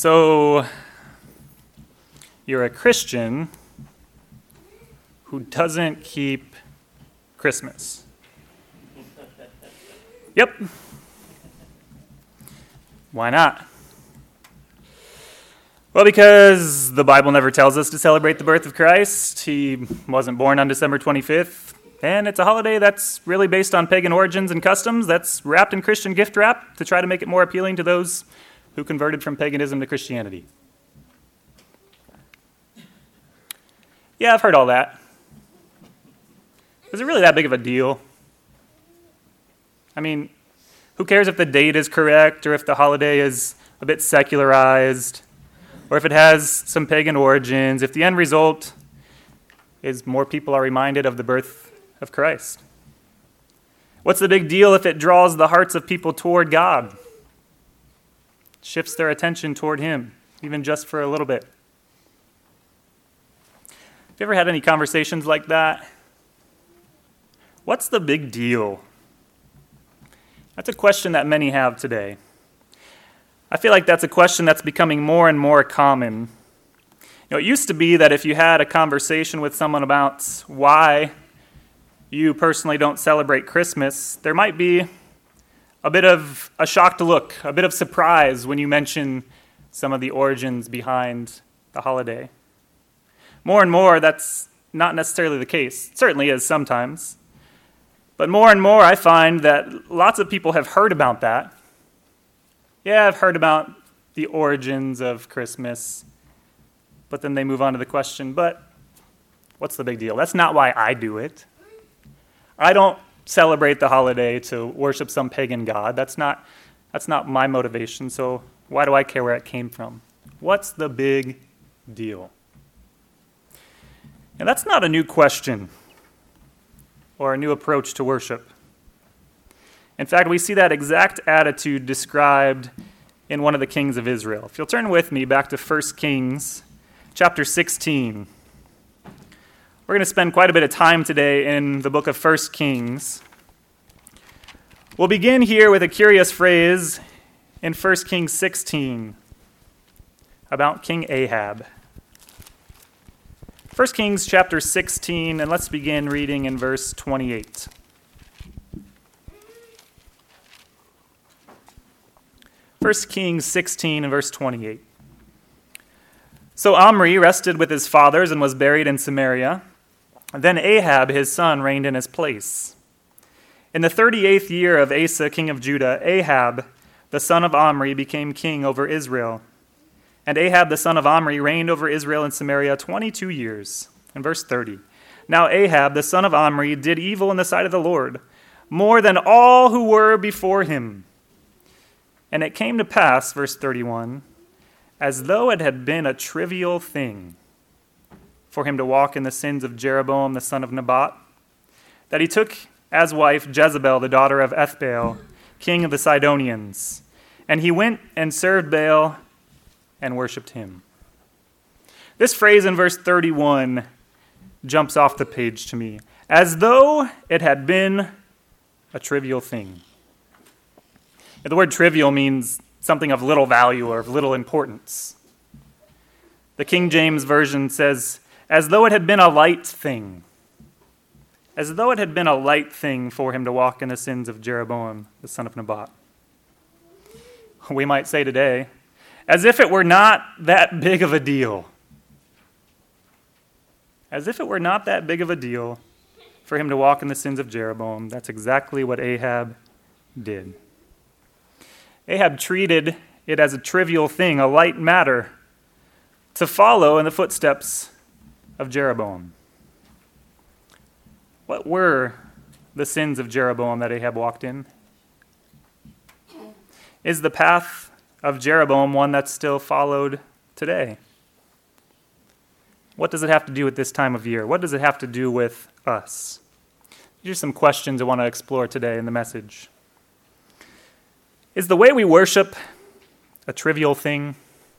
So, you're a Christian who doesn't keep Christmas. Yep. Why not? Well, because the Bible never tells us to celebrate the birth of Christ. He wasn't born on December 25th. And it's a holiday that's really based on pagan origins and customs that's wrapped in Christian gift wrap to try to make it more appealing to those who converted from paganism to Christianity. Yeah, I've heard all that. Is it really that big of a deal? I mean, who cares if the date is correct or if the holiday is a bit secularized or if it has some pagan origins, if the end result is more people are reminded of the birth of Christ? What's the big deal if it draws the hearts of people toward God? Shifts their attention toward Him, even just for a little bit. Have you ever had any conversations like that? What's the big deal? That's a question that many have today. I feel like that's a question that's becoming more and more common. It used to be that if you had a conversation with someone about why you personally don't celebrate Christmas, there might be a bit of a shocked look, a bit of surprise when you mention some of the origins behind the holiday. More and more, that's not necessarily the case. It certainly is sometimes. But more and more, I find that lots of people have heard about that. Yeah, I've heard about the origins of Christmas. But then they move on to the question, but what's the big deal? That's not why I do it. I don't celebrate the holiday to worship some pagan god. That's not my motivation, so why do I care where it came from? What's the big deal? And that's not a new question or a new approach to worship. In fact, we see that exact attitude described in one of the kings of Israel. If you'll turn with me back to 1 Kings chapter 16. We're going to spend quite a bit of time today in the book of 1 Kings. We'll begin here with a curious phrase in 1 Kings 16 about King Ahab. 1 Kings chapter 16, and let's begin reading in verse 28. First Kings 16 and verse 28. So Omri rested with his fathers and was buried in Samaria. Then Ahab, his son, reigned in his place. In the 38th year of Asa, king of Judah, Ahab, the son of Omri, became king over Israel. And Ahab, the son of Omri, reigned over Israel and Samaria 22 years. In verse 30. Now Ahab, the son of Omri, did evil in the sight of the Lord, more than all who were before him. And it came to pass, verse 31, as though it had been a trivial thing for him to walk in the sins of Jeroboam the son of Nebat, that he took as wife Jezebel, the daughter of Ethbaal, king of the Sidonians, and he went and served Baal and worshipped him. This phrase in verse 31 jumps off the page to me, as though it had been a trivial thing. And the word trivial means something of little value or of little importance. The King James Version says, as though it had been a light thing. As though it had been a light thing for him to walk in the sins of Jeroboam, the son of Nebat. We might say today, as if it were not that big of a deal. As if it were not that big of a deal for him to walk in the sins of Jeroboam. That's exactly what Ahab did. Ahab treated it as a trivial thing, a light matter, to follow in the footsteps of Jeroboam. What were the sins of Jeroboam that Ahab walked in? Is the path of Jeroboam one that's still followed today? What does it have to do with this time of year? What does it have to do with us? These are some questions I want to explore today in the message. Is the way we worship a trivial thing?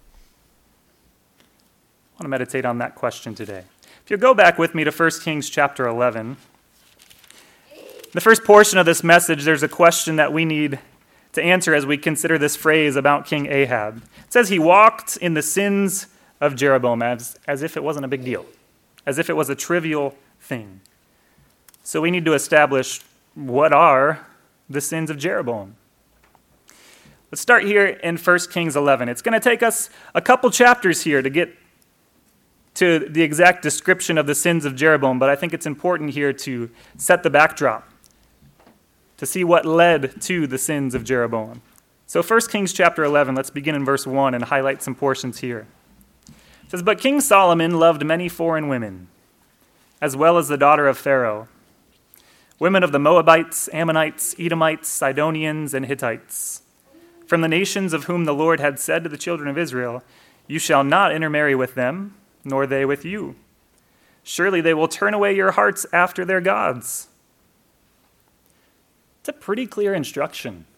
I want to meditate on that question today. If you'll go back with me to 1 Kings chapter 11, in the first portion of this message, there's a question that we need to answer as we consider this phrase about King Ahab. It says he walked in the sins of Jeroboam as if it wasn't a big deal, as if it was a trivial thing. So we need to establish what are the sins of Jeroboam. Let's start here in 1 Kings 11. It's going to take us a couple chapters here to get to the exact description of the sins of Jeroboam, but I think it's important here to set the backdrop, to see what led to the sins of Jeroboam. So 1 Kings chapter 11, let's begin in verse 1 and highlight some portions here. It says, "But King Solomon loved many foreign women, as well as the daughter of Pharaoh, women of the Moabites, Ammonites, Edomites, Sidonians, and Hittites, from the nations of whom the Lord had said to the children of Israel, 'You shall not intermarry with them, nor they with you. Surely they will turn away your hearts after their gods.'" It's a pretty clear instruction.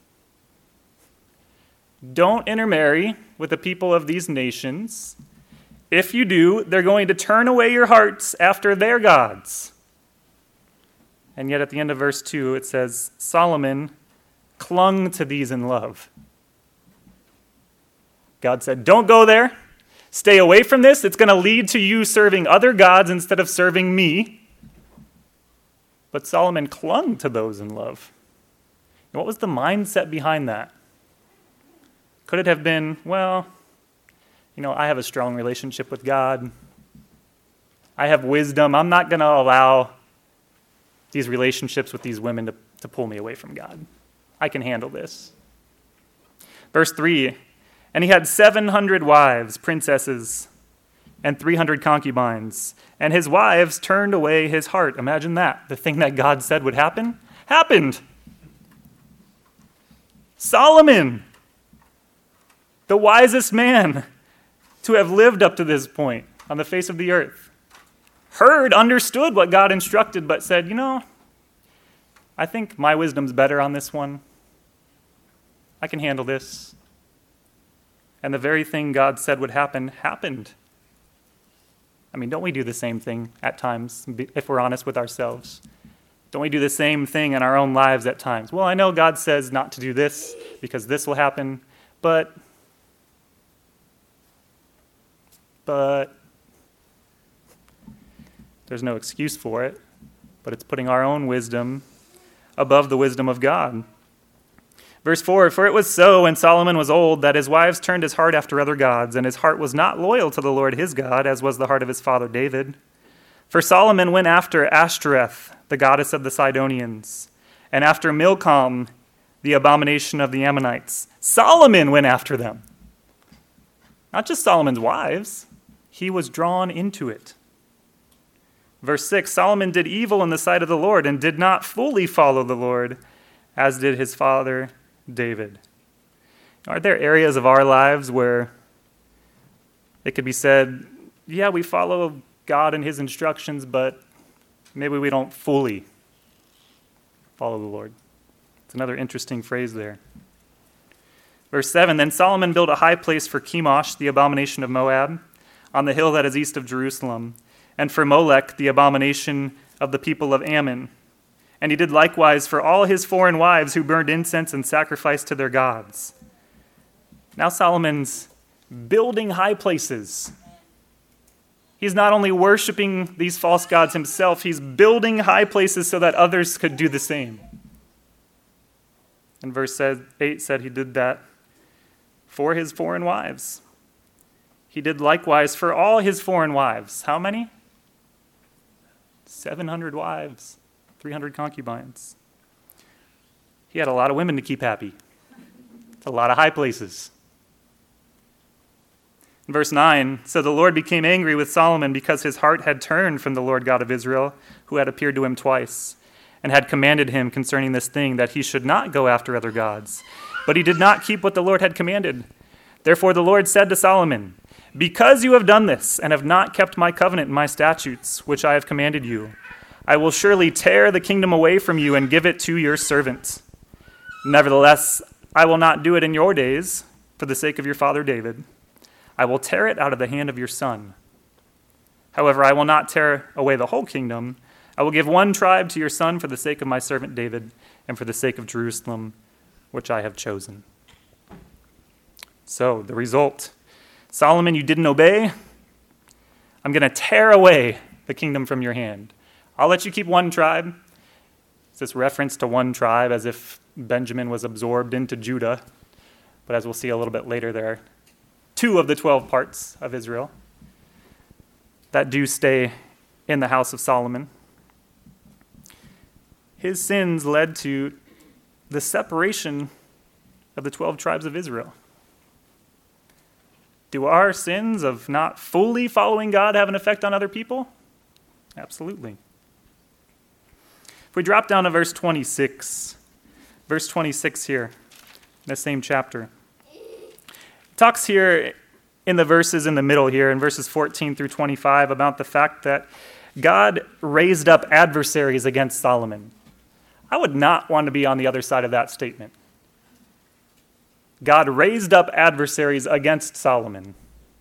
Don't intermarry with the people of these nations. If you do, they're going to turn away your hearts after their gods. And yet at the end of verse 2, it says, Solomon clung to these in love. God said, don't go there. Stay away from this. It's going to lead to you serving other gods instead of serving me. But Solomon clung to those in love. And what was the mindset behind that? Could it have been, well, I have a strong relationship with God. I have wisdom. I'm not going to allow these relationships with these women to pull me away from God. I can handle this. Verse 3, "And he had 700 wives, princesses, and 300 concubines. And his wives turned away his heart." Imagine that. The thing that God said would happen, happened. Solomon, the wisest man to have lived up to this point on the face of the earth, understood what God instructed, but said, I think my wisdom's better on this one. I can handle this. And the very thing God said would happen, happened. Don't we do the same thing at times, if we're honest with ourselves? Don't we do the same thing in our own lives at times? Well, I know God says not to do this because this will happen, but there's no excuse for it, but it's putting our own wisdom above the wisdom of God. Verse 4, "For it was so when Solomon was old that his wives turned his heart after other gods, and his heart was not loyal to the Lord his God, as was the heart of his father David. For Solomon went after Ashtoreth, the goddess of the Sidonians, and after Milcom, the abomination of the Ammonites." Solomon went after them. Not just Solomon's wives. He was drawn into it. Verse 6, "Solomon did evil in the sight of the Lord and did not fully follow the Lord, as did his father David." Are there areas of our lives where it could be said, yeah, we follow God and his instructions, but maybe we don't fully follow the Lord? It's another interesting phrase there. Verse 7, "Then Solomon built a high place for Chemosh, the abomination of Moab, on the hill that is east of Jerusalem, and for Molech, the abomination of the people of Ammon. And he did likewise for all his foreign wives who burned incense and sacrificed to their gods." Now Solomon's building high places. He's not only worshiping these false gods himself, he's building high places so that others could do the same. And verse 8 said he did that for his foreign wives. He did likewise for all his foreign wives. How many? 700 wives, 300 concubines. He had a lot of women to keep happy. It's a lot of high places. In verse 9, "So the Lord became angry with Solomon because his heart had turned from the Lord God of Israel, who had appeared to him twice, and had commanded him concerning this thing that he should not go after other gods. But he did not keep what the Lord had commanded. Therefore the Lord said to Solomon, 'Because you have done this and have not kept my covenant and my statutes, which I have commanded you, I will surely tear the kingdom away from you and give it to your servant. Nevertheless, I will not do it in your days for the sake of your father David. I will tear it out of the hand of your son. However, I will not tear away the whole kingdom. I will give one tribe to your son for the sake of my servant David and for the sake of Jerusalem, which I have chosen. So the result, Solomon, you didn't obey. I'm going to tear away the kingdom from your hand. I'll let you keep one tribe. It's this reference to one tribe as if Benjamin was absorbed into Judah. But as we'll see a little bit later, there are 2 of the 12 parts of Israel that do stay in the house of Solomon. His sins led to the separation of the 12 tribes of Israel. Do our sins of not fully following God have an effect on other people? Absolutely. If we drop down to verse 26 here, in the same chapter, it talks here in the verses in the middle here, in verses 14 through 25, about the fact that God raised up adversaries against Solomon. I would not want to be on the other side of that statement. God raised up adversaries against Solomon.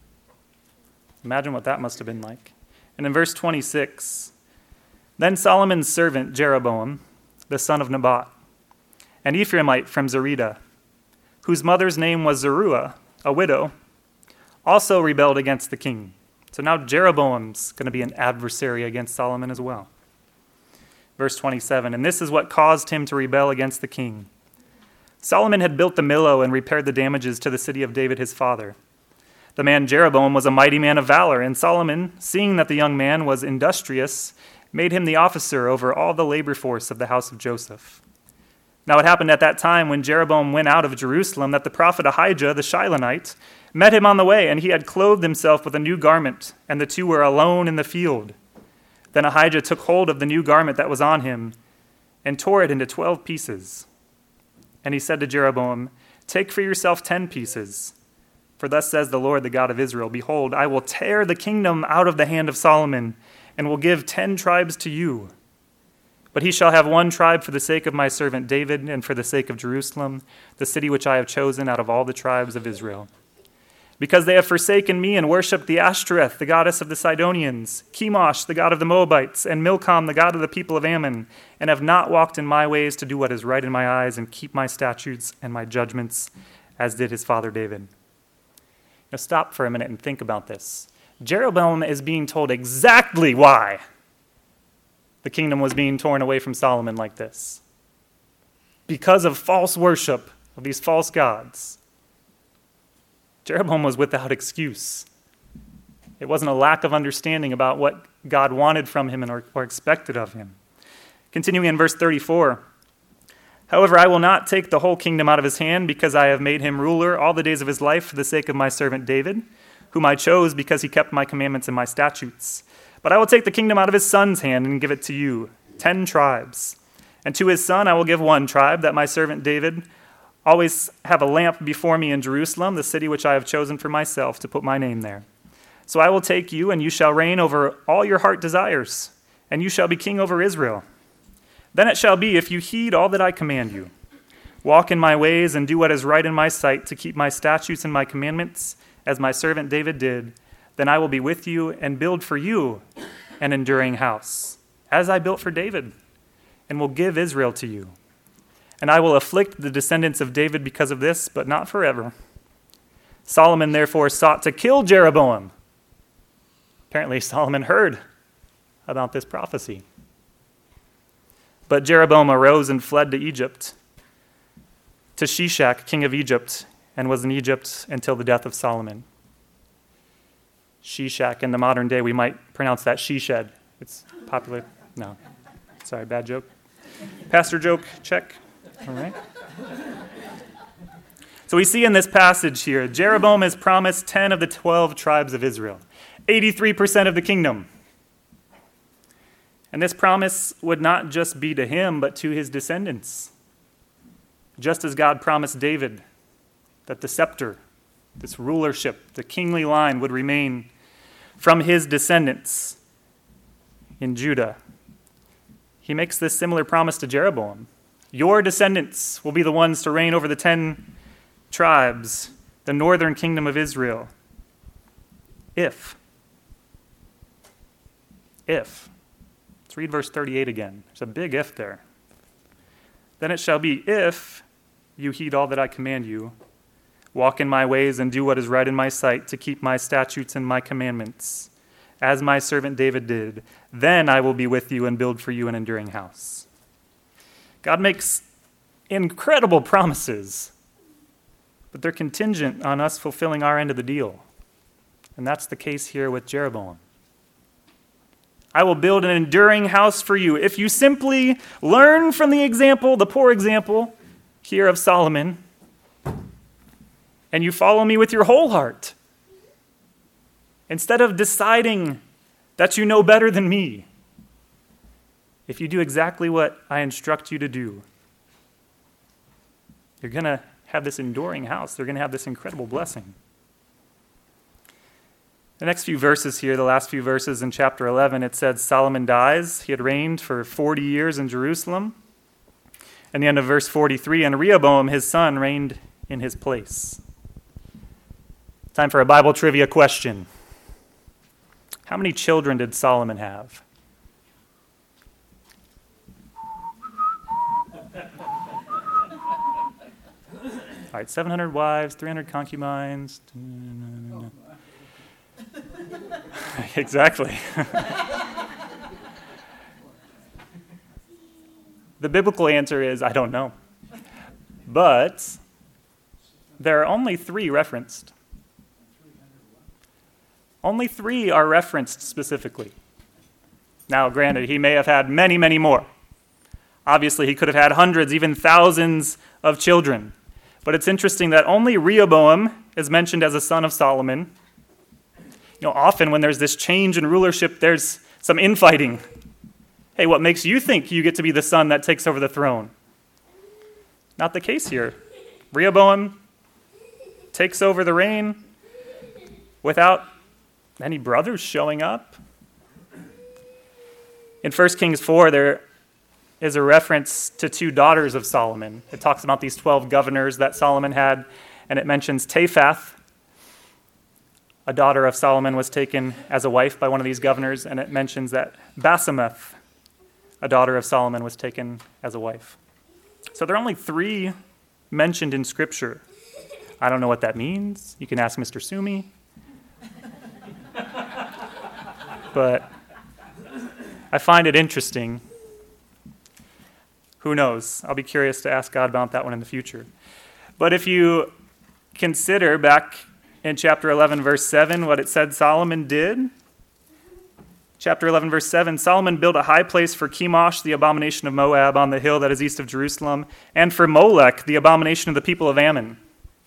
Imagine what that must have been like. And in verse 26, then Solomon's servant Jeroboam, the son of Nebat, an Ephraimite from Zerida, whose mother's name was Zeruiah, a widow, also rebelled against the king. So now Jeroboam's going to be an adversary against Solomon as well. Verse 27, and this is what caused him to rebel against the king. Solomon had built the Millo and repaired the damages to the city of David his father. The man Jeroboam was a mighty man of valor, and Solomon, seeing that the young man was industrious, made him the officer over all the labor force of the house of Joseph. Now it happened at that time when Jeroboam went out of Jerusalem that the prophet Ahijah the Shilonite met him on the way, and he had clothed himself with a new garment, and the 2 were alone in the field. Then Ahijah took hold of the new garment that was on him and tore it into 12 pieces. And he said to Jeroboam, take for yourself 10 pieces. For thus says the Lord, the God of Israel, behold, I will tear the kingdom out of the hand of Solomon and will give 10 tribes to you. But he shall have 1 tribe for the sake of my servant David and for the sake of Jerusalem, the city which I have chosen out of all the tribes of Israel. Because they have forsaken me and worshipped the Ashtoreth, the goddess of the Sidonians, Chemosh, the god of the Moabites, and Milcom, the god of the people of Ammon, and have not walked in my ways to do what is right in my eyes and keep my statutes and my judgments, as did his father David. Now stop for a minute and think about this. Jeroboam is being told exactly why the kingdom was being torn away from Solomon like this. Because of false worship of these false gods. Jeroboam was without excuse. It wasn't a lack of understanding about what God wanted from him or expected of him. Continuing in verse 34, however, I will not take the whole kingdom out of his hand because I have made him ruler all the days of his life for the sake of my servant David, whom I chose because he kept my commandments and my statutes. But I will take the kingdom out of his son's hand and give it to you, 10 tribes. And to his son I will give 1 tribe, that my servant David always have a lamp before me in Jerusalem, the city which I have chosen for myself to put my name there. So I will take you, and you shall reign over all your heart desires, and you shall be king over Israel. Then it shall be, if you heed all that I command you, walk in my ways and do what is right in my sight to keep my statutes and my commandments, as my servant David did, then I will be with you and build for you an enduring house, as I built for David, and will give Israel to you. And I will afflict the descendants of David because of this, but not forever. Solomon therefore sought to kill Jeroboam. Apparently Solomon heard about this prophecy. But Jeroboam arose and fled to Egypt, to Shishak, king of Egypt, and was in Egypt until the death of Solomon. Shishak, in the modern day, we might pronounce that Sheshed. It's popular. No, sorry, bad joke. Pastor joke, check. All right. So we see in this passage here, Jeroboam is promised 10 of the 12 tribes of Israel, 83% of the kingdom. And this promise would not just be to him, but to his descendants. Just as God promised David that the scepter, this rulership, the kingly line would remain from his descendants in Judah. He makes this similar promise to Jeroboam. Your descendants will be the ones to reign over the 10 tribes, the northern kingdom of Israel. If. Let's read verse 38 again. There's a big if there. Then it shall be if you heed all that I command you. Walk in my ways and do what is right in my sight, to keep my statutes and my commandments, as my servant David did. Then I will be with you and build for you an enduring house. God makes incredible promises, but they're contingent on us fulfilling our end of the deal. And that's the case here with Jeroboam. I will build an enduring house for you. If you simply learn from the example, the poor example here of Solomon, and you follow me with your whole heart, instead of deciding that you know better than me, if you do exactly what I instruct you to do, you're going to have this enduring house. They're going to have this incredible blessing. The next few verses here, the last few verses in chapter 11, it says Solomon dies. He had reigned for 40 years in Jerusalem. And the end of verse 43, and Rehoboam, his son, reigned in his place. Time for a Bible trivia question. How many children did Solomon have? All right, 700 wives, 300 concubines. Exactly. The biblical answer is, I don't know. But there are only 3 referenced. Only 3 are referenced specifically. Now, granted, he may have had many, many more. Obviously, he could have had hundreds, even thousands of children. But it's interesting that only Rehoboam is mentioned as a son of Solomon. Often when there's this change in rulership, there's some infighting. Hey, what makes you think you get to be the son that takes over the throne? Not the case here. Rehoboam takes over the reign without any brothers showing up. In 1 Kings 4, there is a reference to 2 daughters of Solomon. It talks about these 12 governors that Solomon had, and it mentions Taphath, a daughter of Solomon, was taken as a wife by one of these governors, and it mentions that Basemath, a daughter of Solomon, was taken as a wife. So there are only 3 mentioned in Scripture. I don't know what that means. You can ask Mr. Sumi. But I find it interesting. Who knows? I'll be curious to ask God about that one in the future. But if you consider back in chapter 11, verse 7, what it said Solomon did. Chapter 11, verse 7, Solomon built a high place for Chemosh, the abomination of Moab, on the hill that is east of Jerusalem, and for Molech, the abomination of the people of Ammon.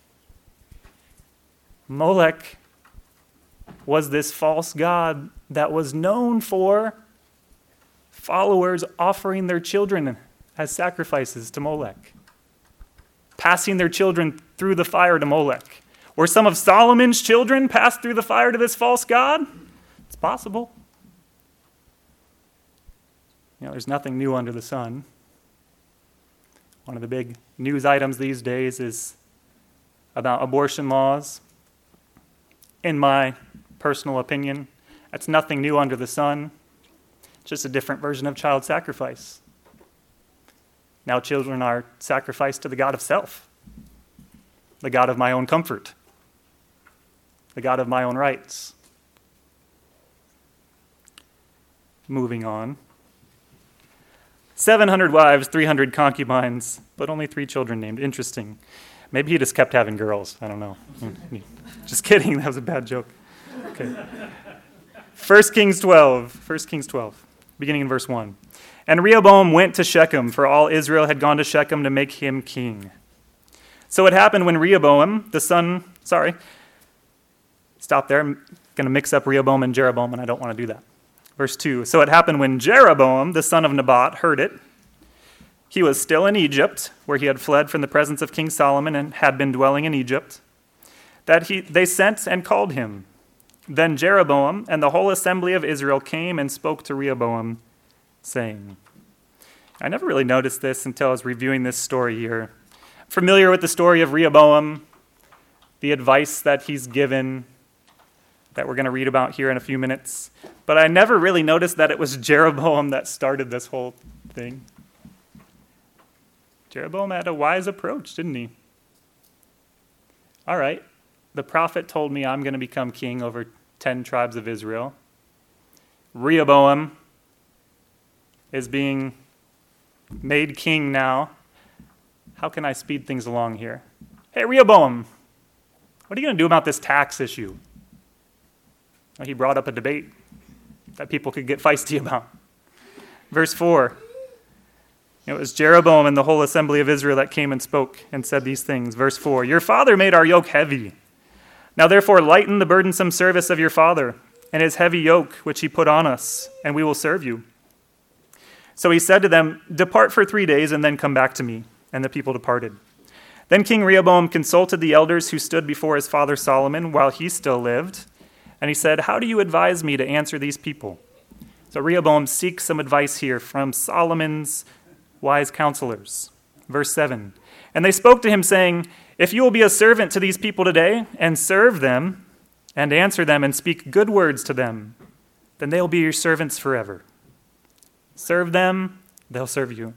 Molech was this false god that was known for followers offering their children as sacrifices to Molech, passing their children through the fire to Molech. Were some of Solomon's children passed through the fire to this false god? It's possible. There's nothing new under the sun. One of the big news items these days is about abortion laws. In my personal opinion, that's nothing new under the sun. It's just a different version of child sacrifice. Now children are sacrificed to the god of self, the god of my own comfort, the god of my own rights. Moving on. 700 wives, 300 concubines, but only 3 children named. Interesting. Maybe he just kept having girls. I don't know. Just kidding. That was a bad joke. Okay. 1 Kings 12, beginning in verse 1. And Rehoboam went to Shechem, for all Israel had gone to Shechem to make him king. So it happened when Rehoboam, stop there. I'm going to mix up Rehoboam and Jeroboam, and I don't want to do that. Verse 2, so it happened when Jeroboam, the son of Nebat, heard it. He was still in Egypt, where he had fled from the presence of King Solomon and had been dwelling in Egypt, that they sent and called him. Then Jeroboam and the whole assembly of Israel came and spoke to Rehoboam, saying, I never really noticed this until I was reviewing this story here. Familiar with the story of Rehoboam, the advice that he's given, that we're going to read about here in a few minutes. But I never really noticed that it was Jeroboam that started this whole thing. Jeroboam had a wise approach, didn't he? All right, the prophet told me I'm going to become king over 10 tribes of Israel. Rehoboam is being made king now. How can I speed things along here? Hey, Rehoboam, what are you going to do about this tax issue? Well, he brought up a debate that people could get feisty about. Verse 4, it was Jeroboam and the whole assembly of Israel that came and spoke and said these things. Verse 4, your father made our yoke heavy. Now therefore lighten the burdensome service of your father and his heavy yoke which he put on us, and we will serve you. So he said to them, depart for 3 days and then come back to me. And the people departed. Then King Rehoboam consulted the elders who stood before his father Solomon while he still lived. And he said, how do you advise me to answer these people? So Rehoboam seeks some advice here from Solomon's wise counselors. Verse 7, and they spoke to him, saying, if you will be a servant to these people today, and serve them, and answer them, and speak good words to them, then they will be your servants forever. Serve them, they'll serve you.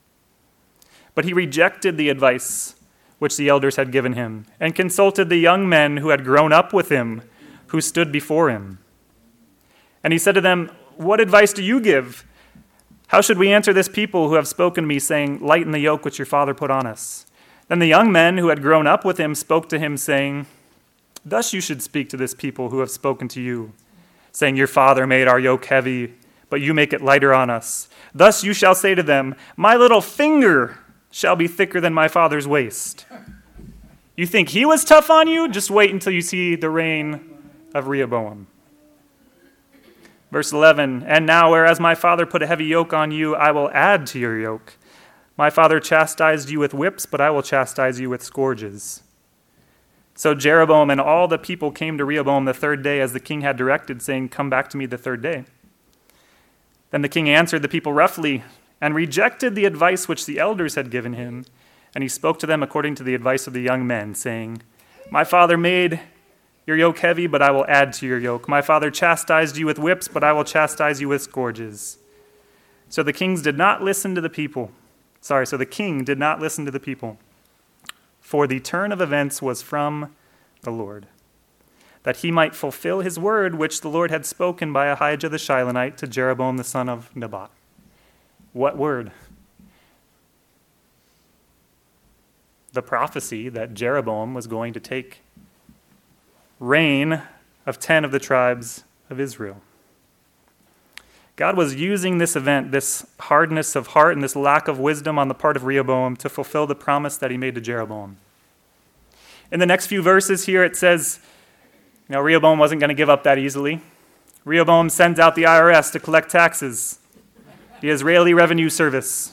But he rejected the advice which the elders had given him, and consulted the young men who had grown up with him, who stood before him. And he said to them, what advice do you give? How should we answer this people who have spoken to me, saying, lighten the yoke which your father put on us? Then the young men who had grown up with him spoke to him, saying, thus you should speak to this people who have spoken to you, saying, your father made our yoke heavy, but you make it lighter on us. Thus you shall say to them, my little finger shall be thicker than my father's waist. You think he was tough on you? Just wait until you see the reign of Rehoboam. Verse 11, and now whereas my father put a heavy yoke on you, I will add to your yoke. My father chastised you with whips, but I will chastise you with scourges. So Jeroboam and all the people came to Rehoboam the third day as the king had directed, saying, come back to me the third day. Then the king answered the people roughly, and rejected the advice which the elders had given him. And he spoke to them according to the advice of the young men, saying, my father made your yoke heavy, but I will add to your yoke. My father chastised you with whips, but I will chastise you with scourges. So the king did not listen to the people. For the turn of events was from the Lord, that he might fulfill his word, which the Lord had spoken by Ahijah the Shilonite to Jeroboam the son of Nebat. What word? The prophecy that Jeroboam was going to take reign of 10 of the tribes of Israel. God was using this event, this hardness of heart and this lack of wisdom on the part of Rehoboam to fulfill the promise that he made to Jeroboam. In the next few verses here, it says, Rehoboam wasn't going to give up that easily. Rehoboam sends out the IRS to collect taxes, the Israeli Revenue Service.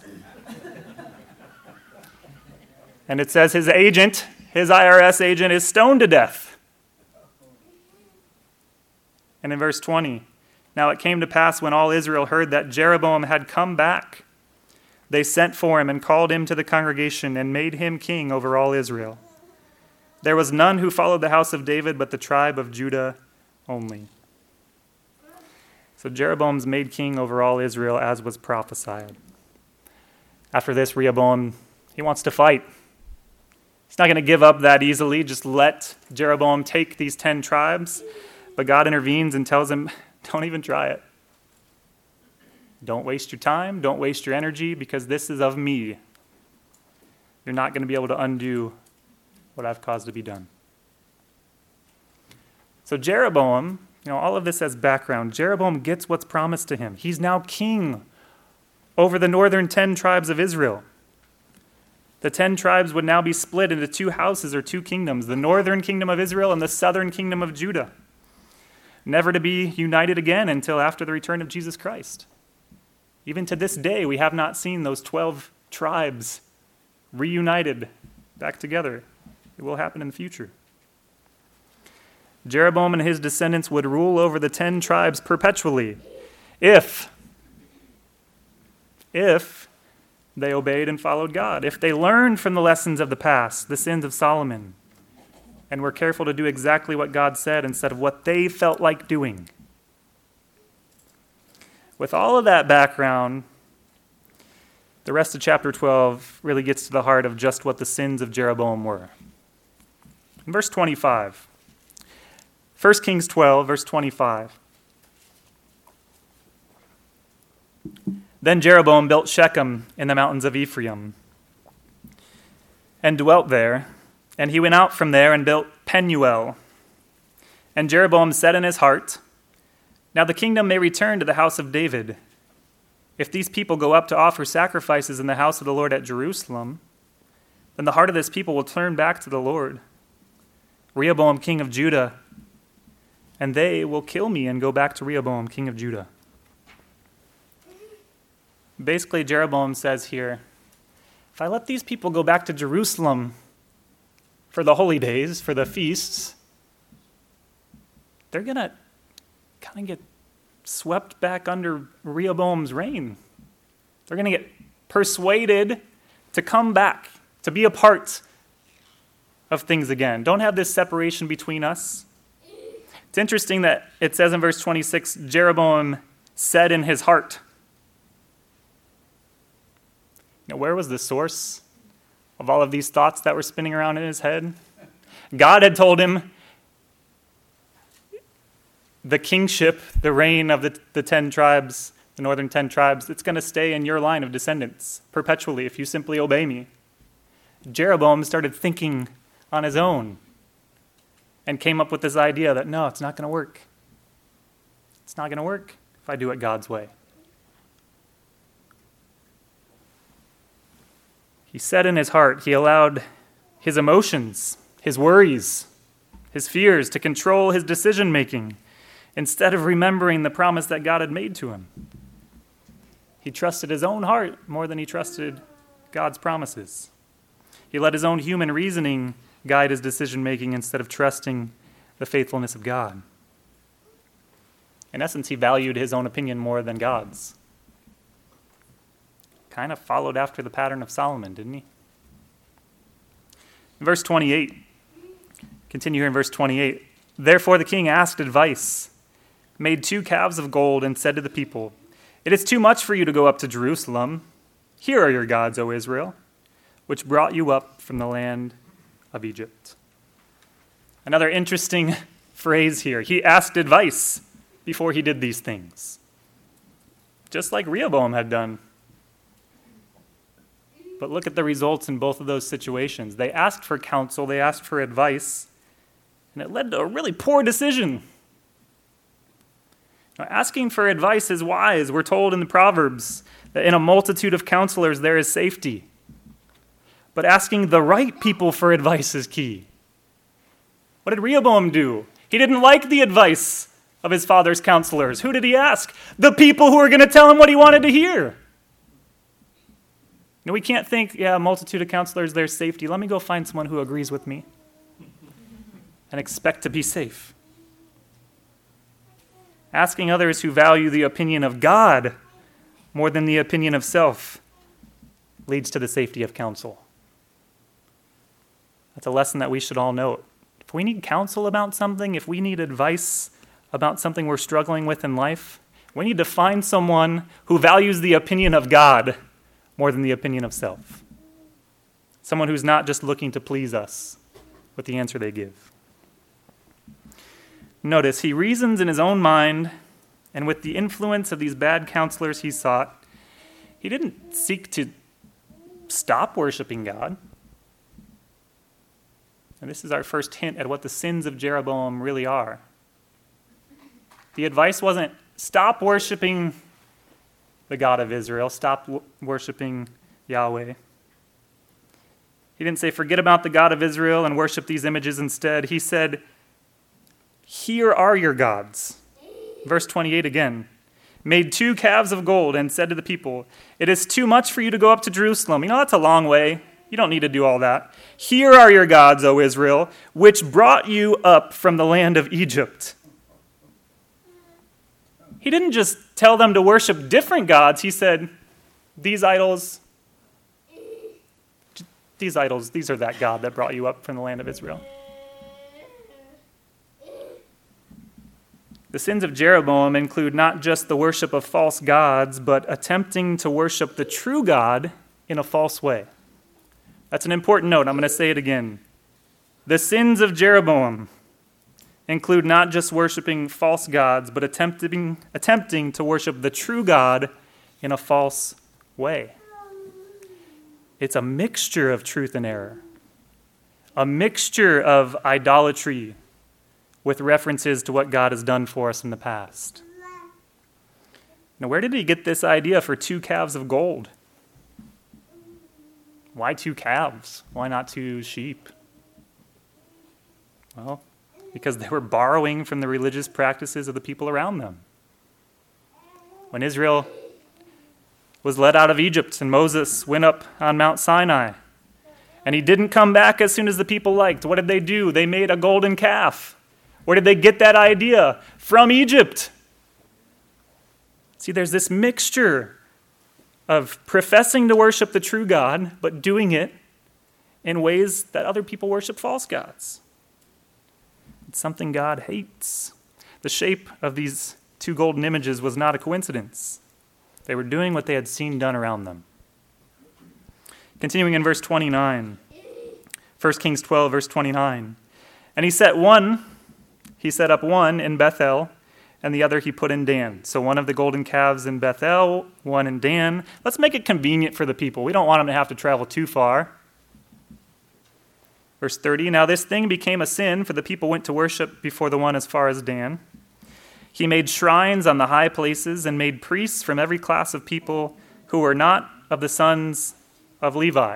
And it says his IRS agent, is stoned to death. And in verse 20, now it came to pass when all Israel heard that Jeroboam had come back, they sent for him and called him to the congregation and made him king over all Israel. There was none who followed the house of David but the tribe of Judah only. So Jeroboam's made king over all Israel as was prophesied. After this, Rehoboam, he wants to fight. He's not going to give up that easily. Just let Jeroboam take these 10 tribes. But God intervenes and tells him, don't even try it. Don't waste your time. Don't waste your energy, because this is of me. You're not going to be able to undo what I've caused to be done. So Jeroboam, all of this as background, Jeroboam gets what's promised to him. He's now king over the northern 10 tribes of Israel. The 10 tribes would now be split into 2 houses or 2 kingdoms, the northern kingdom of Israel and the southern kingdom of Judah, never to be united again until after the return of Jesus Christ. Even to this day, we have not seen those 12 tribes reunited back together. It will happen in the future. Jeroboam and his descendants would rule over the 10 tribes perpetually if they obeyed and followed God, if they learned from the lessons of the past, the sins of Solomon, and were careful to do exactly what God said instead of what they felt like doing. With all of that background, The rest of chapter 12 really gets to the heart of just what the sins of Jeroboam were. In verse 25, 1 Kings 12, verse 25. Then Jeroboam built Shechem in the mountains of Ephraim and dwelt there. And he went out from there and built Penuel. And Jeroboam said in his heart, now the kingdom may return to the house of David. If these people go up to offer sacrifices in the house of the Lord at Jerusalem, then the heart of this people will turn back to the Lord. Rehoboam, king of Judah, and they will kill me and go back to Rehoboam, king of Judah. Basically, Jeroboam says here, if I let these people go back to Jerusalem for the holy days, for the feasts, they're going to kind of get swept back under Rehoboam's reign. They're going to get persuaded to come back, to be a part of things again. Don't have this separation between us. It's interesting that it says in verse 26, Jeroboam said in his heart. Now, where was the source of all of these thoughts that were spinning around in his head? God had told him the kingship, the reign of the 10 tribes, the northern 10 tribes, it's going to stay in your line of descendants perpetually if you simply obey me. Jeroboam started thinking on his own and came up with this idea that, no, it's not going to work. It's not going to work if I do it God's way. He said in his heart, he allowed his emotions, his worries, his fears to control his decision-making instead of remembering the promise that God had made to him. He trusted his own heart more than he trusted God's promises. He let his own human reasoning guide his decision-making instead of trusting the faithfulness of God. In essence, he valued his own opinion more than God's. Kind of followed after the pattern of Solomon, didn't he? In verse 28, continue here in verse 28. Therefore the king asked advice, made 2 calves of gold, and said to the people, it is too much for you to go up to Jerusalem. Here are your gods, O Israel, which brought you up from the land of Egypt. Another interesting phrase here. He asked advice before he did these things, just like Rehoboam had done. But look at the results in both of those situations. They asked for counsel, they asked for advice, and it led to a really poor decision. Now, asking for advice is wise. We're told in the Proverbs that in a multitude of counselors there is safety. But asking the right people for advice is key. What did Rehoboam do? He didn't like the advice of his father's counselors. Who did he ask? The people who were going to tell him what he wanted to hear. We can't think, a multitude of counselors, there's safety. Let me go find someone who agrees with me and expect to be safe. Asking others who value the opinion of God more than the opinion of self leads to the safety of counsel. That's a lesson that we should all note. If we need counsel about something, if we need advice about something we're struggling with in life, we need to find someone who values the opinion of God more than the opinion of self. Someone who's not just looking to please us with the answer they give. Notice, he reasons in his own mind, and with the influence of these bad counselors he sought, he didn't seek to stop worshiping God. And this is our first hint at what the sins of Jeroboam really are. The advice wasn't stop worshiping the God of Israel, stop worshiping Yahweh. He didn't say forget about the God of Israel and worship these images instead. He said, here are your gods. Verse 28 again. Made 2 calves of gold and said to the people, it is too much for you to go up to Jerusalem. That's a long way. You don't need to do all that. Here are your gods, O Israel, which brought you up from the land of Egypt. He didn't just tell them to worship different gods. He said, these idols, these are that God that brought you up from the land of Israel. The sins of Jeroboam include not just the worship of false gods, but attempting to worship the true God in a false way. That's an important note. I'm going to say it again. The sins of Jeroboam include not just worshiping false gods, but attempting to worship the true God in a false way. It's a mixture of truth and error, a mixture of idolatry with references to what God has done for us in the past. Now, where did he get this idea for 2 calves of gold? Why 2 calves? Why not 2 sheep? Well, because they were borrowing from the religious practices of the people around them. When Israel was led out of Egypt and Moses went up on Mount Sinai, and he didn't come back as soon as the people liked, what did they do? They made a golden calf. Where did they get that idea? From Egypt. See, there's this mixture of professing to worship the true God, but doing it in ways that other people worship false gods. It's something God hates. The shape of these 2 golden images was not a coincidence. They were doing what they had seen done around them. Continuing in verse 29, 1 Kings 12, verse 29. And he set up one in Bethel, and the other he put in Dan. So one of the golden calves in Bethel, one in Dan. Let's make it convenient for the people. We don't want them to have to travel too far. Verse 30, now this thing became a sin, for the people went to worship before the one as far as Dan. He made shrines on the high places and made priests from every class of people who were not of the sons of Levi.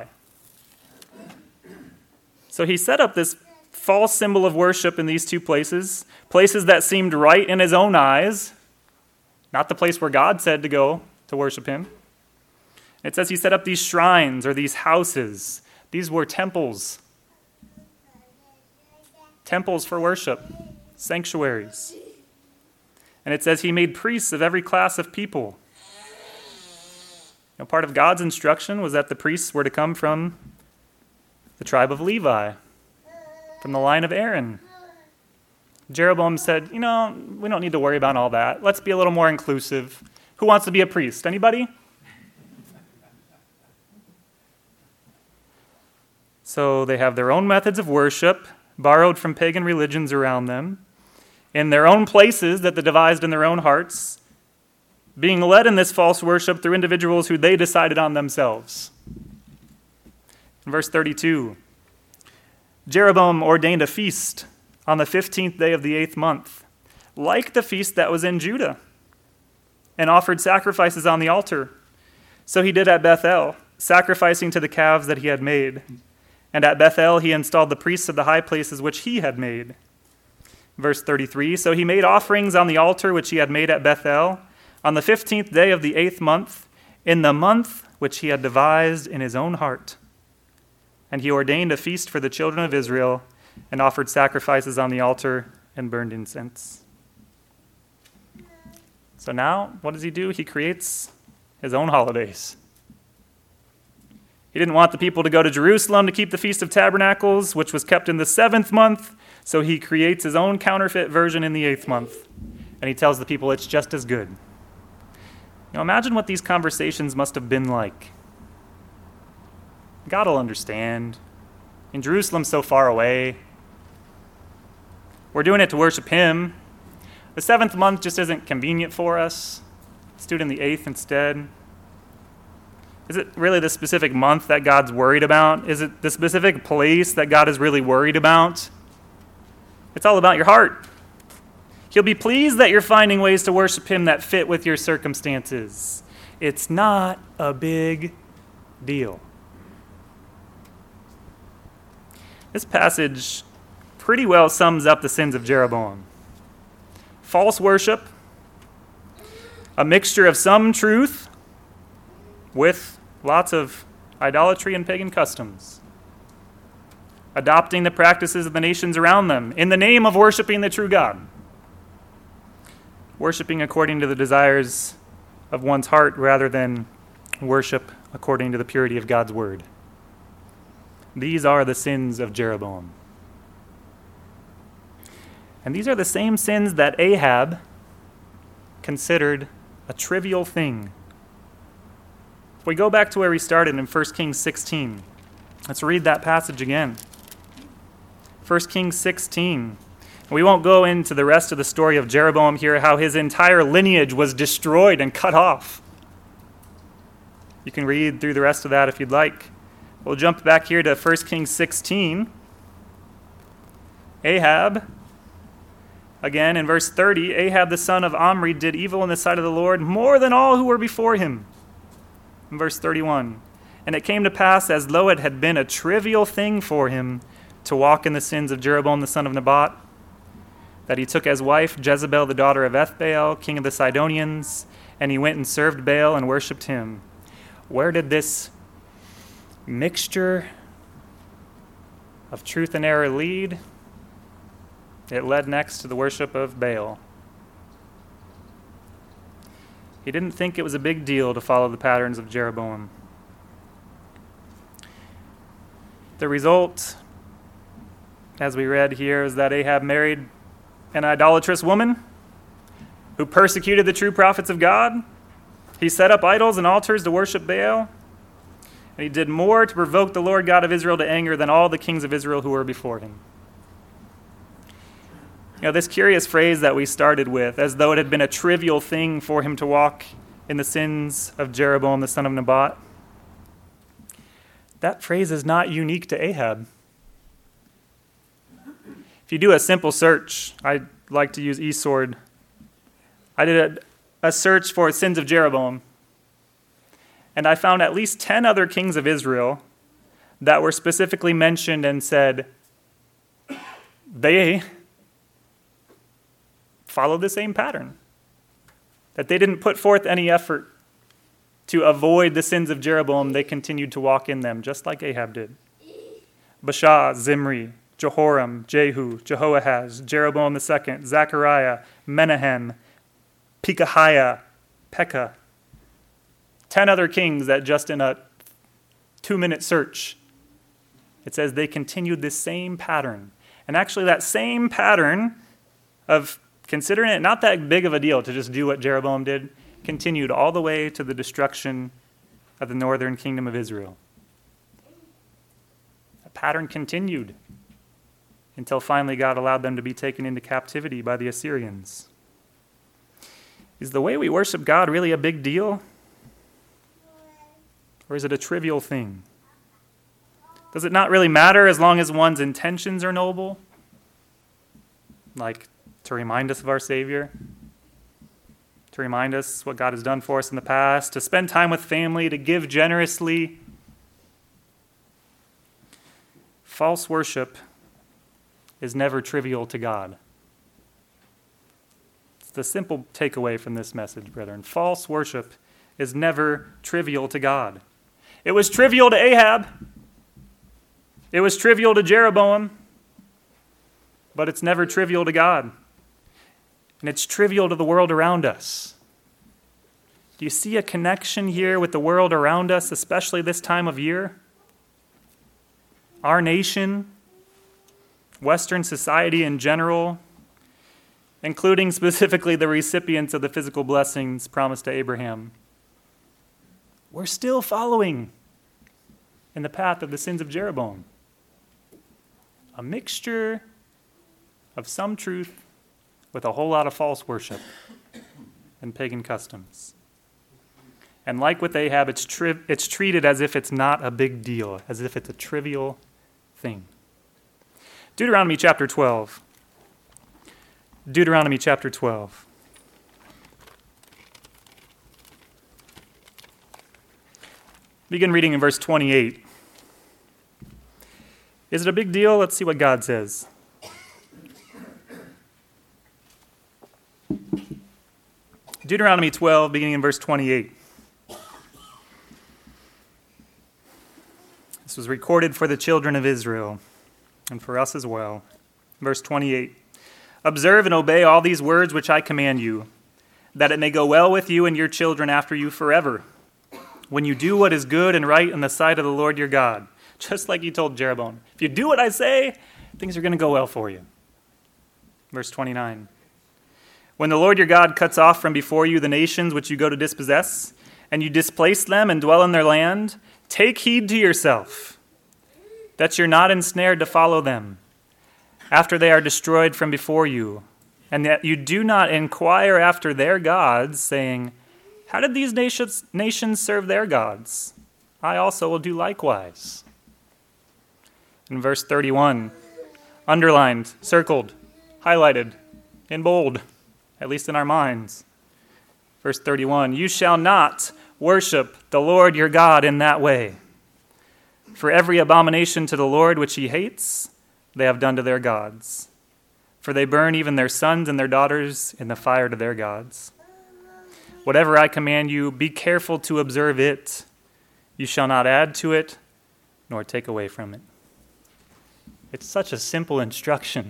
So he set up this false symbol of worship in these 2 places that seemed right in his own eyes, not the place where God said to go to worship him. It says he set up these shrines or these houses. These were temples for worship, sanctuaries. And it says he made priests of every class of people. Part of God's instruction was that the priests were to come from the tribe of Levi, from the line of Aaron. Jeroboam said, we don't need to worry about all that. Let's be a little more inclusive. Who wants to be a priest? Anybody? So they have their own methods of worship, borrowed from pagan religions around them, in their own places that they devised in their own hearts, being led in this false worship through individuals who they decided on themselves. In verse 32, Jeroboam ordained a feast on the 15th day of the 8th month, like the feast that was in Judah, and offered sacrifices on the altar. So he did at Bethel, sacrificing to the calves that he had made. And at Bethel he installed the priests of the high places which he had made. Verse 33, so he made offerings on the altar which he had made at Bethel on the 15th day of the 8th month, in the month which he had devised in his own heart. And he ordained a feast for the children of Israel and offered sacrifices on the altar and burned incense. So now, what does he do? He creates his own holidays. He didn't want the people to go to Jerusalem to keep the Feast of Tabernacles, which was kept in the 7th month, so he creates his own counterfeit version in the 8th month. And he tells the people it's just as good. Imagine what these conversations must have been like. God will understand. In Jerusalem's so far away. We're doing it to worship him. The 7th month just isn't convenient for us. Let's do it in the 8th instead. Is it really the specific month that God's worried about? Is it the specific place that God is really worried about? It's all about your heart. He'll be pleased that you're finding ways to worship him that fit with your circumstances. It's not a big deal. This passage pretty well sums up the sins of Jeroboam. False worship, a mixture of some truth with lots of idolatry and pagan customs. Adopting the practices of the nations around them in the name of worshiping the true God. Worshiping according to the desires of one's heart rather than worship according to the purity of God's word. These are the sins of Jeroboam. And these are the same sins that Ahab considered a trivial thing. If we go back to where we started in 1 Kings 16, let's read that passage again. 1 Kings 16. We won't go into the rest of the story of Jeroboam here, how his entire lineage was destroyed and cut off. You can read through the rest of that if you'd like. We'll jump back here to 1 Kings 16. Ahab, again in verse 30, Ahab the son of Omri did evil in the sight of the Lord more than all who were before him. In verse 31, and it came to pass as though it had been a trivial thing for him to walk in the sins of Jeroboam the son of Nebat, that he took as wife Jezebel the daughter of Ethbaal, king of the Sidonians, and he went and served Baal and worshipped him. Where did this mixture of truth and error lead? It led next to the worship of Baal. He didn't think it was a big deal to follow the patterns of Jeroboam. The result, as we read here, is that Ahab married an idolatrous woman who persecuted the true prophets of God. He set up idols and altars to worship Baal. And he did more to provoke the Lord God of Israel to anger than all the kings of Israel who were before him. You know, this curious phrase that we started with, as though it had been a trivial thing for him to walk in the sins of Jeroboam the son of Nebat, that phrase is not unique to Ahab. If you do a simple search, I like to use eSword. I did a search for sins of Jeroboam, and I found at least 10 other kings of Israel that were specifically mentioned and said they followed the same pattern, that they didn't put forth any effort to avoid the sins of Jeroboam. They continued to walk in them, just like Ahab did. Baasha, Zimri, Jehoram, Jehu, Jehoahaz, Jeroboam II, Zechariah, Menahem, Pekahiah, Pekah. 10 other kings that just in a 2-minute search, it says they continued this same pattern. And actually that same pattern of considering it not that big of a deal to just do what Jeroboam did, continued all the way to the destruction of the northern kingdom of Israel. The pattern continued until finally God allowed them to be taken into captivity by the Assyrians. Is the way we worship God really a big deal? Or is it a trivial thing? Does it not really matter as long as one's intentions are noble? Like to remind us of our Savior, to remind us what God has done for us in the past, to spend time with family, to give generously. False worship is never trivial to God. It's the simple takeaway from this message, brethren. False worship is never trivial to God. It was trivial to Ahab. It was trivial to Jeroboam. But it's never trivial to God. And it's trivial to the world around us. Do you see a connection here with the world around us, especially this time of year? Our nation, Western society in general, including specifically the recipients of the physical blessings promised to Abraham, we're still following in the path of the sins of Jeroboam. A mixture of some truth with a whole lot of false worship and pagan customs. And like with Ahab, it's treated as if it's not a big deal, as if it's a trivial thing. Deuteronomy chapter 12. Deuteronomy chapter 12. Begin reading in verse 28. Is it a big deal? Let's see what God says. Deuteronomy 12, beginning in verse 28. This was recorded for the children of Israel and for us as well. Verse 28. Observe and obey all these words which I command you, that it may go well with you and your children after you forever, when you do what is good and right in the sight of the Lord your God. Just like he told Jeroboam. If you do what I say, things are going to go well for you. Verse 29. When the Lord your God cuts off from before you the nations which you go to dispossess, and you displace them and dwell in their land, take heed to yourself, that you're not ensnared to follow them, after they are destroyed from before you, and that you do not inquire after their gods, saying, how did these nations serve their gods? I also will do likewise. In verse 31, underlined, circled, highlighted, in bold, at least in our minds. Verse 31, you shall not worship the Lord your God in that way. For every abomination to the Lord which he hates, they have done to their gods. For they burn even their sons and their daughters in the fire to their gods. Whatever I command you, be careful to observe it. You shall not add to it, nor take away from it. It's such a simple instruction.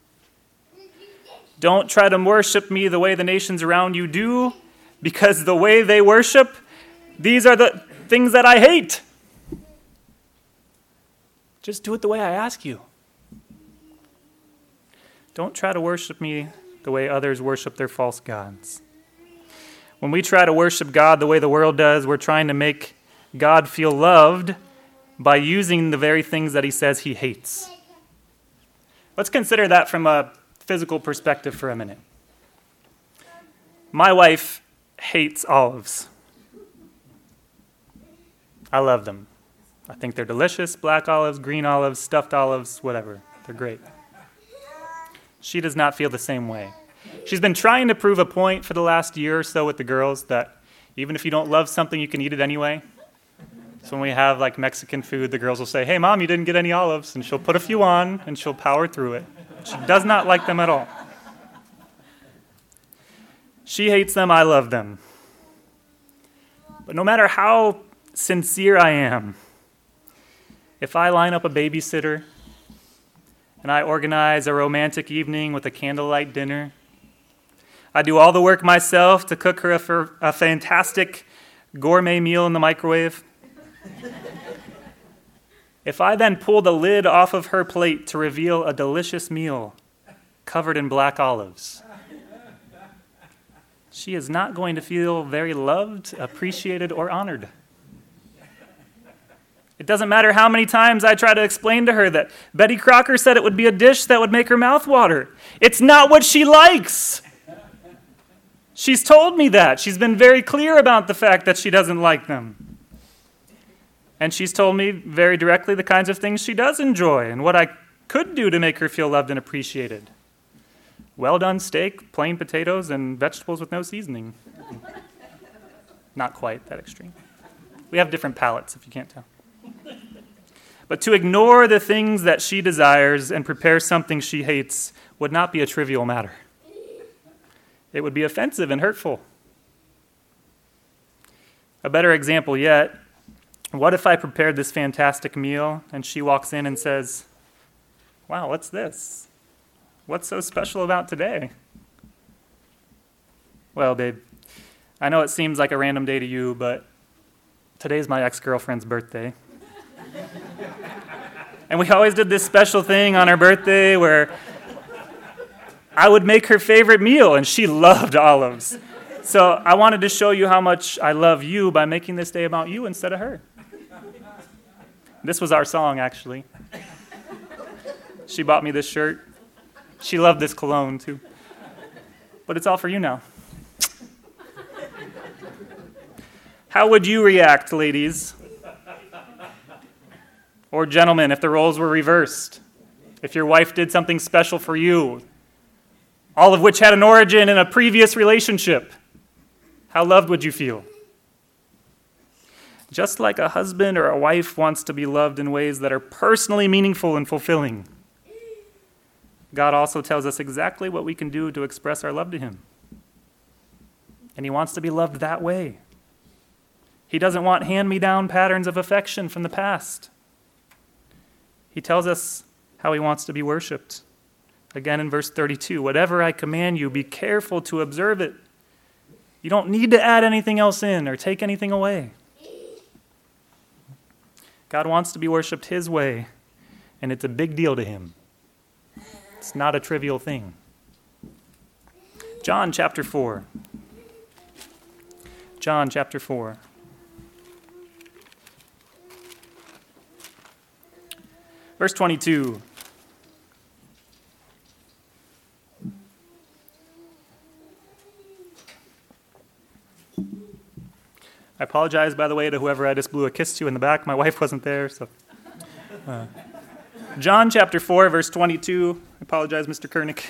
Don't try to worship me the way the nations around you do, because the way they worship, these are the things that I hate. Just do it the way I ask you. Don't try to worship me the way others worship their false gods. When we try to worship God the way the world does, we're trying to make God feel loved by using the very things that he says he hates. Let's consider that from a physical perspective for a minute. My wife hates olives. I love them. I think they're delicious, black olives, green olives, stuffed olives, whatever. They're great. She does not feel the same way. She's been trying to prove a point for the last year or so with the girls that even if you don't love something, you can eat it anyway. So when we have like Mexican food, the girls will say, hey, Mom, you didn't get any olives. And she'll put a few on and she'll power through it. She does not like them at all. She hates them, I love them. But no matter how sincere I am, if I line up a babysitter and I organize a romantic evening with a candlelight dinner, I do all the work myself to cook her a fantastic gourmet meal in the microwave. If I then pull the lid off of her plate to reveal a delicious meal covered in black olives, she is not going to feel very loved, appreciated, or honored. It doesn't matter how many times I try to explain to her that Betty Crocker said it would be a dish that would make her mouth water. It's not what she likes. She's told me that. She's been very clear about the fact that she doesn't like them. And she's told me very directly the kinds of things she does enjoy and what I could do to make her feel loved and appreciated. Well-done steak, plain potatoes, and vegetables with no seasoning. Not quite that extreme. We have different palates, if you can't tell. But to ignore the things that she desires and prepare something she hates would not be a trivial matter. It would be offensive and hurtful. A better example yet, what if I prepared this fantastic meal and she walks in and says, wow, what's this? What's so special about today? Well, babe, I know it seems like a random day to you, but today's my ex-girlfriend's birthday. And we always did this special thing on her birthday where I would make her favorite meal, and she loved olives. So I wanted to show you how much I love you by making this day about you instead of her. This was our song, actually. She bought me this shirt. She loved this cologne, too. But it's all for you now. How would you react, ladies? Or gentlemen, if the roles were reversed? If your wife did something special for you, all of which had an origin in a previous relationship, how loved would you feel? Just like a husband or a wife wants to be loved in ways that are personally meaningful and fulfilling, God also tells us exactly what we can do to express our love to him. And he wants to be loved that way. He doesn't want hand-me-down patterns of affection from the past. He tells us how he wants to be worshipped. Again in verse 32, whatever I command you, be careful to observe it. You don't need to add anything else in or take anything away. God wants to be worshipped his way, and it's a big deal to him. It's not a trivial thing. John chapter 4. John chapter 4. Verse 22. I apologize, by the way, to whoever I just blew a kiss to in the back. My wife wasn't there, so. John chapter 4, verse 22. I apologize, Mr. Kernick.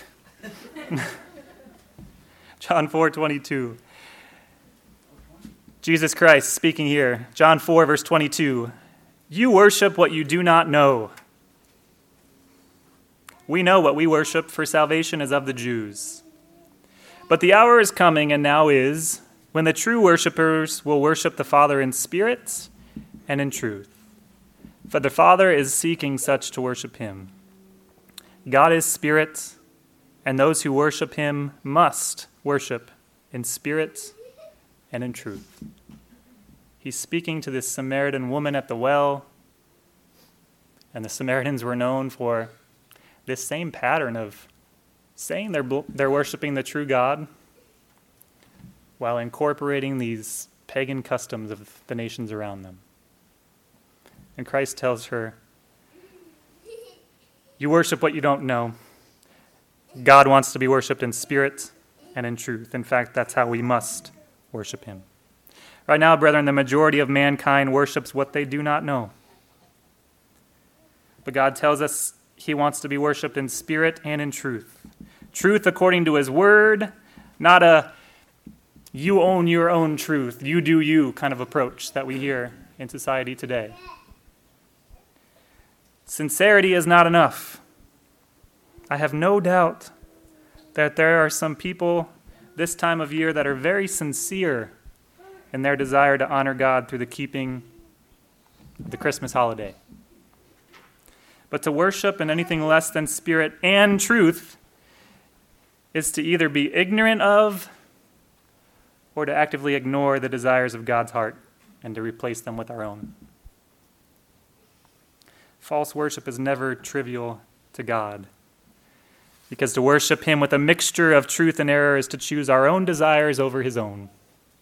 John 4:22. Jesus Christ speaking here. John 4, verse 22. You worship what you do not know. We know what we worship, for salvation is of the Jews. But the hour is coming, and now is, when the true worshipers will worship the Father in spirit and in truth. For the Father is seeking such to worship him. God is spirit, and those who worship him must worship in spirit and in truth. He's speaking to this Samaritan woman at the well, and the Samaritans were known for this same pattern of saying they're worshiping the true God while incorporating these pagan customs of the nations around them. And Christ tells her, you worship what you don't know. God wants to be worshiped in spirit and in truth. In fact, that's how we must worship him. Right now, brethren, the majority of mankind worships what they do not know. But God tells us he wants to be worshiped in spirit and in truth. Truth according to his word, not a you own your own truth, you do you kind of approach that we hear in society today. Sincerity is not enough. I have no doubt that there are some people this time of year that are very sincere in their desire to honor God through the keeping of the Christmas holiday. But to worship in anything less than spirit and truth is to either be ignorant of or to actively ignore the desires of God's heart and to replace them with our own. False worship is never trivial to God, because to worship him with a mixture of truth and error is to choose our own desires over his own.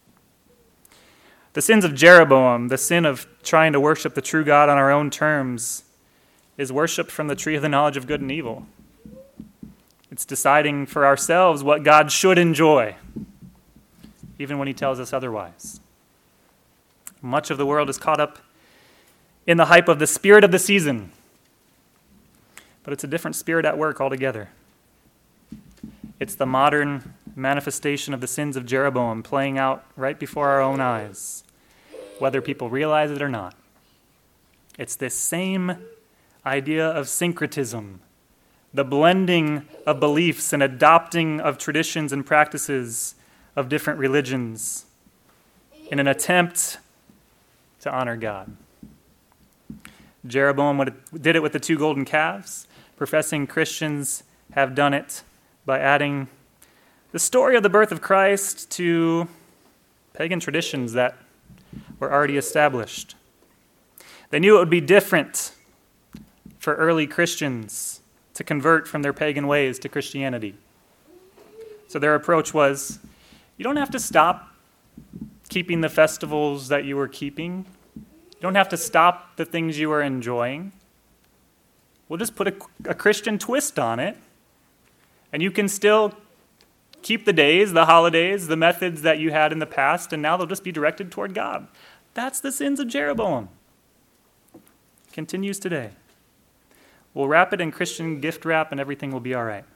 The sins of Jeroboam, the sin of trying to worship the true God on our own terms, is worship from the tree of the knowledge of good and evil. It's deciding for ourselves what God should enjoy, even when he tells us otherwise. Much of the world is caught up in the hype of the spirit of the season, but it's a different spirit at work altogether. It's the modern manifestation of the sins of Jeroboam playing out right before our own eyes, whether people realize it or not. It's this same idea of syncretism, the blending of beliefs and adopting of traditions and practices of different religions in an attempt to honor God. Jeroboam did it with the 2 golden calves. Professing Christians have done it by adding the story of the birth of Christ to pagan traditions that were already established. They knew it would be different for early Christians to convert from their pagan ways to Christianity. So their approach was, you don't have to stop keeping the festivals that you were keeping. You don't have to stop the things you were enjoying. We'll just put a Christian twist on it, and you can still keep the days, the holidays, the methods that you had in the past, and now they'll just be directed toward God. That's the sins of Jeroboam. Continues today. We'll wrap it in Christian gift wrap, and everything will be all right.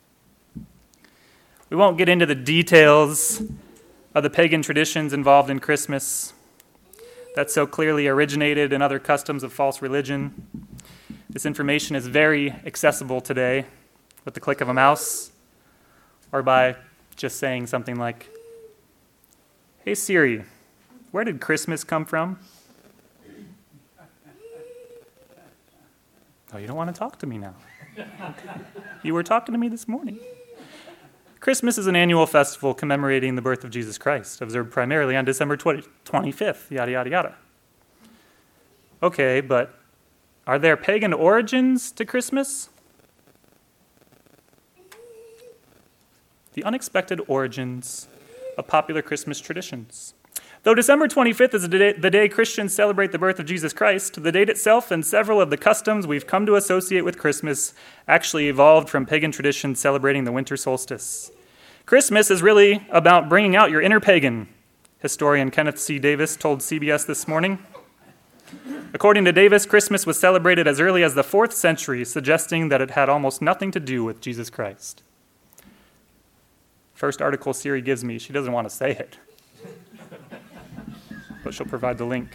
We won't get into the details of the pagan traditions involved in Christmas that so clearly originated in other customs of false religion. This information is very accessible today with the click of a mouse or by just saying something like, "Hey Siri, where did Christmas come from?" Oh, you don't want to talk to me now. You were talking to me this morning. Christmas is an annual festival commemorating the birth of Jesus Christ, observed primarily on December 25th, yada, yada, yada. Okay, but are there pagan origins to Christmas? the unexpected origins of popular Christmas traditions. Though December 25th is the day Christians celebrate the birth of Jesus Christ, the date itself and several of the customs we've come to associate with Christmas actually evolved from pagan traditions celebrating the winter solstice. Christmas is really about bringing out your inner pagan, historian Kenneth C. Davis told CBS this morning. According to Davis, Christmas was celebrated as early as the 4th century, suggesting that it had almost nothing to do with Jesus Christ. First article Siri gives me, she doesn't want to say it, but she'll provide the link.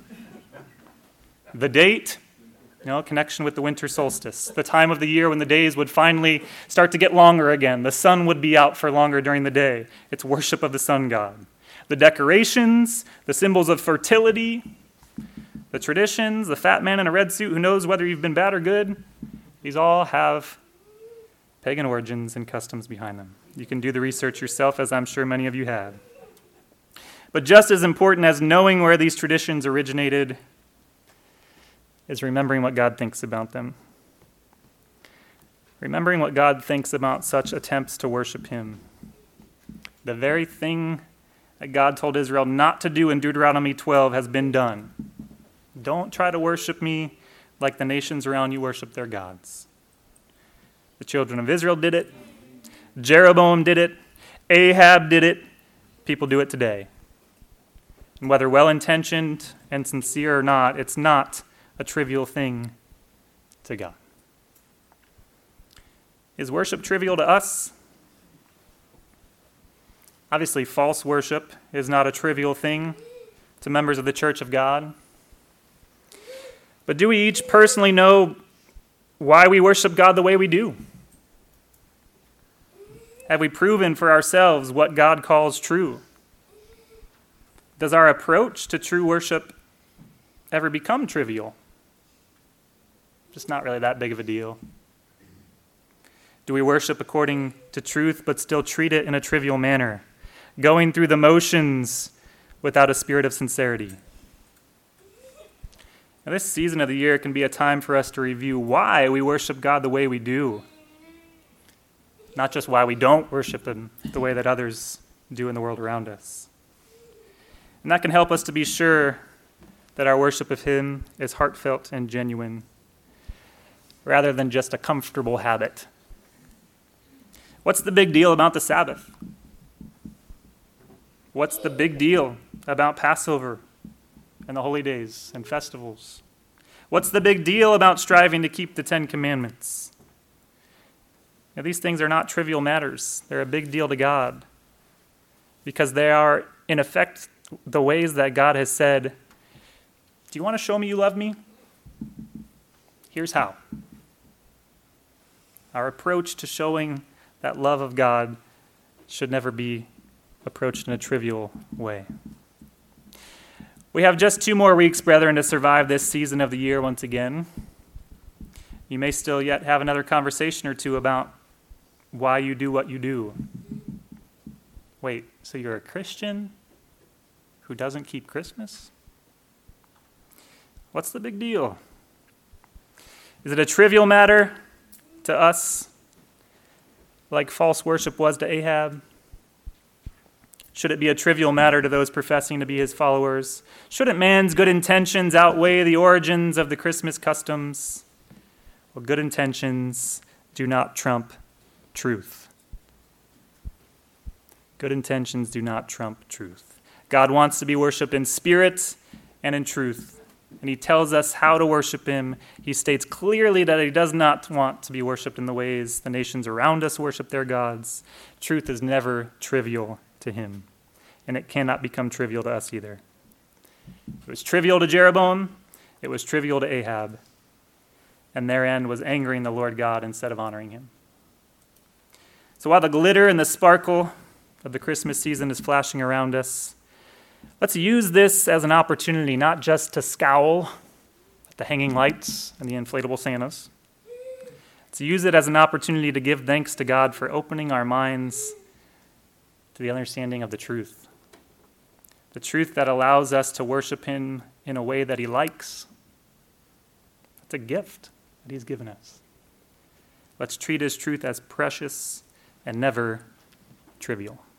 The date, connection with the winter solstice, the time of the year when the days would finally start to get longer again. The sun would be out for longer during the day. It's worship of the sun god. The decorations, the symbols of fertility, the traditions, the fat man in a red suit who knows whether you've been bad or good, these all have pagan origins and customs behind them. You can do the research yourself, as I'm sure many of you have. But just as important as knowing where these traditions originated is remembering what God thinks about them. Remembering what God thinks about such attempts to worship him. The very thing that God told Israel not to do in Deuteronomy 12 has been done. Don't try to worship me like the nations around you worship their gods. The children of Israel did it. Jeroboam did it. Ahab did it. People do it today. And whether well-intentioned and sincere or not, it's not a trivial thing to God. Is worship trivial to us? Obviously, false worship is not a trivial thing to members of the Church of God. But do we each personally know why we worship God the way we do? Have we proven for ourselves what God calls true? Does our approach to true worship ever become trivial? Just not really that big of a deal. Do we worship according to truth but still treat it in a trivial manner, going through the motions without a spirit of sincerity? Now, this season of the year can be a time for us to review why we worship God the way we do. Not just why we don't worship him the way that others do in the world around us. And that can help us to be sure that our worship of him is heartfelt and genuine, rather than just a comfortable habit. What's the big deal about the Sabbath? What's the big deal about Passover and the holy days and festivals? What's the big deal about striving to keep the 10 Commandments? Now, these things are not trivial matters. They're a big deal to God because they are, in effect, the ways that God has said, do you want to show me you love me? Here's how. Our approach to showing that love of God should never be approached in a trivial way. We have just 2 more weeks, brethren, to survive this season of the year once again. You may still yet have another conversation or two about why you do what you do. Wait, so you're a Christian who doesn't keep Christmas? What's the big deal? Is it a trivial matter to us, like false worship was to Ahab? Should it be a trivial matter to those professing to be his followers? Shouldn't man's good intentions outweigh the origins of the Christmas customs? Well, good intentions do not trump truth. Good intentions do not trump truth. God wants to be worshipped in spirit and in truth. And he tells us how to worship him. He states clearly that he does not want to be worshipped in the ways the nations around us worship their gods. Truth is never trivial to him, and it cannot become trivial to us either. It was trivial to Jeroboam. It was trivial to Ahab. And their end was angering the Lord God instead of honoring him. So while the glitter and the sparkle of the Christmas season is flashing around us, let's use this as an opportunity not just to scowl at the hanging lights and the inflatable Santas. Let's use it as an opportunity to give thanks to God for opening our minds to the understanding of the truth that allows us to worship him in a way that he likes. It's a gift that he's given us. Let's treat his truth as precious and never trivial.